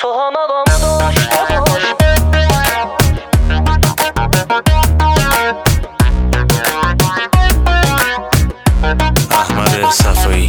تو هم آقامو داشته باش. احمد صفایی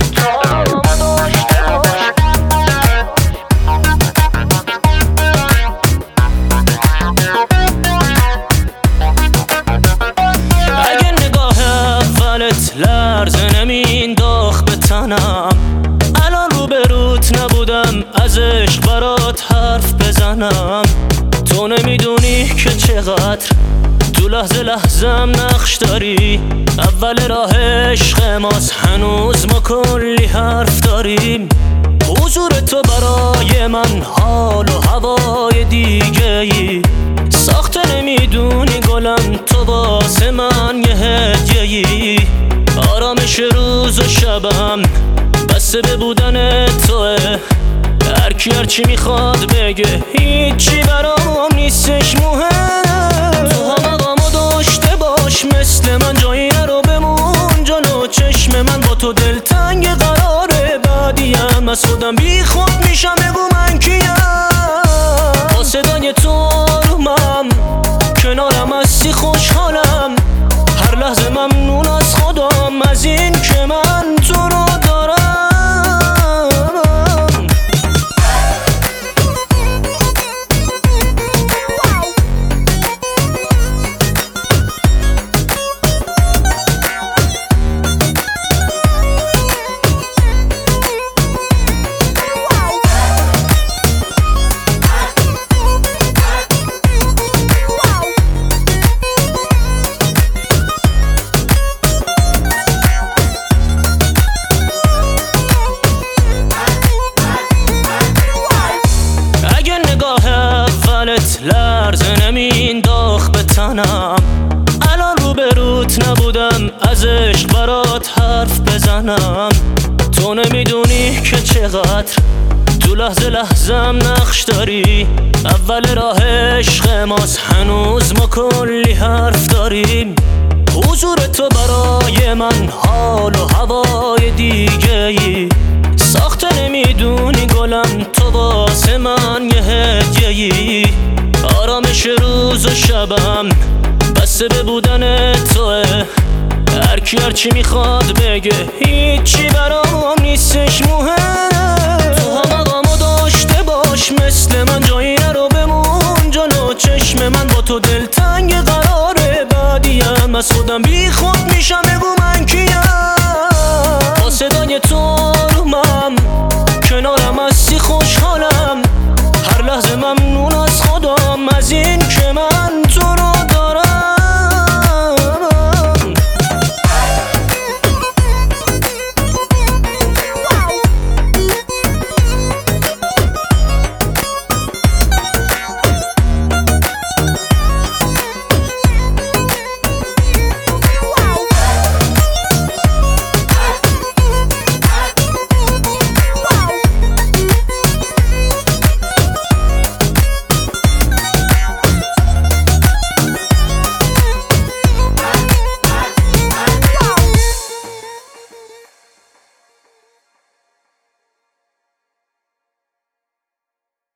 اگه نگاه اولت لرزه نمینداخت به تنم، الان روبروت نبودم از عشق برات حرف بزنم. تو نمیدونی که چقدر تو لحظه لحظم نقش داری. اول راه عشق ماست، هنوز ما کلی حرف داریم. حضور تو برای من حال و هوای دیگه ای ساخته. نمیدونی گلم تو واسه من یه هدیه ای. آرامش روز و شبم بسته به بودن توه. هرکی هرچی میخواد بگه هیچی برام نیستش مهم. تو هم آقامو داشته باش، مثل من جایی نرو بمون جلو چشم من. با تو دلتنگ قراره، بعدیم از خودم بی خود میشم. بگو من کیم؟ با صدای تو آرومم، کنارم هستی خوشحالم. هر لحظه ممنون از خودم از این که من تو رو دارم. لرزه نمینداخت به تنم، الان روبروت نبودم از عشق برات حرف بزنم. تو نمیدونی که چقدر تو لحظه لحظم نقش داری. اول راه عشق ماست، هنوز ما کلی حرف داریم. حضور تو برای من حال و هوای دیگه ای ساخته. نمیدونی گلم تو واسه من یه هدیه ای. آرامش روز و شبم بسته به بودن توه. هرکی هرچی میخواد بگه هیچی برام نیستش مهم. تو هم آقامو داشته باش، مثل من جایی نرو بمون جلو چشم من. با تو دلتنگ قراره، بعدیم از خودم بی خود میشم. بگو من کیم؟ با صدای تو آرومم، کنارم هستی خوشحالم.